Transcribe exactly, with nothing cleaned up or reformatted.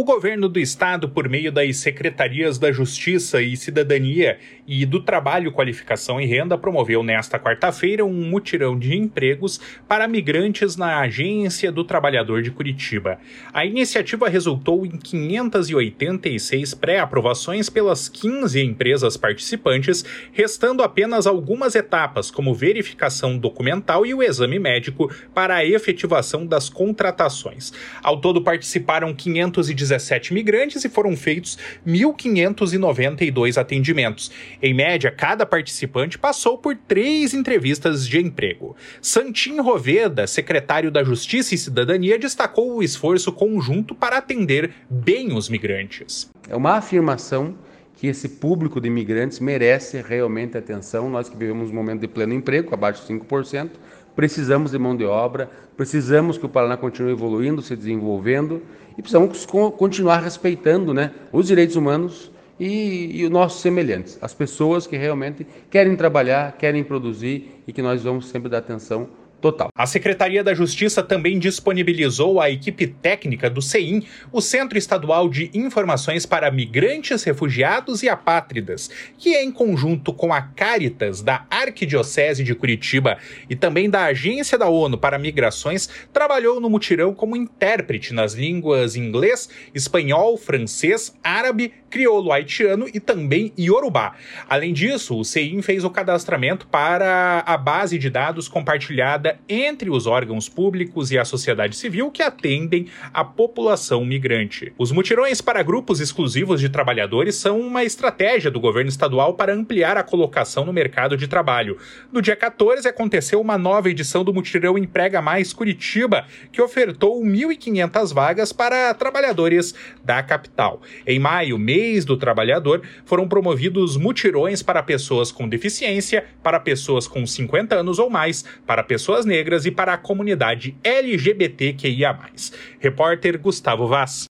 O governo do estado, por meio das Secretarias da Justiça e Cidadania e do Trabalho, Qualificação e Renda, promoveu nesta quarta-feira um mutirão de empregos para migrantes na Agência do Trabalhador de Curitiba. A iniciativa resultou em quinhentas e oitenta e seis pré-aprovações pelas quinze empresas participantes, restando apenas algumas etapas, como verificação documental e o exame médico para a efetivação das contratações. Ao todo participaram quinhentos e dezessete migrantes e foram feitos mil quinhentos e noventa e dois atendimentos. Em média, cada participante passou por três entrevistas de emprego. Santim Roveda, secretário da Justiça e Cidadania, destacou o esforço conjunto para atender bem os migrantes. É uma afirmação que esse público de imigrantes merece realmente atenção. Nós que vivemos um momento de pleno emprego, abaixo de cinco por cento, precisamos de mão de obra, precisamos que o Paraná continue evoluindo, se desenvolvendo e precisamos continuar respeitando, né, os direitos humanos e, e os nossos semelhantes, as pessoas que realmente querem trabalhar, querem produzir e que nós vamos sempre dar atenção total. A Secretaria da Justiça também disponibilizou à equipe técnica do CEIM, o Centro Estadual de Informações para Migrantes, Refugiados e Apátridas, que em conjunto com a Caritas da Arquidiocese de Curitiba e também da Agência da ONU para Migrações, trabalhou no mutirão como intérprete nas línguas inglês, espanhol, francês, árabe, crioulo haitiano e também iorubá. Além disso, o CEIM fez o cadastramento para a base de dados compartilhada entre os órgãos públicos e a sociedade civil que atendem a população migrante. Os mutirões para grupos exclusivos de trabalhadores são uma estratégia do governo estadual para ampliar a colocação no mercado de trabalho. No dia quatorze, aconteceu uma nova edição do Mutirão Emprega Mais Curitiba, que ofertou mil e quinhentas vagas para trabalhadores da capital. Em maio, mês do trabalhador, foram promovidos mutirões para pessoas com deficiência, para pessoas com cinquenta anos ou mais, para pessoas negras e para a comunidade L G B T Q I A mais. Repórter Gustavo Vaz.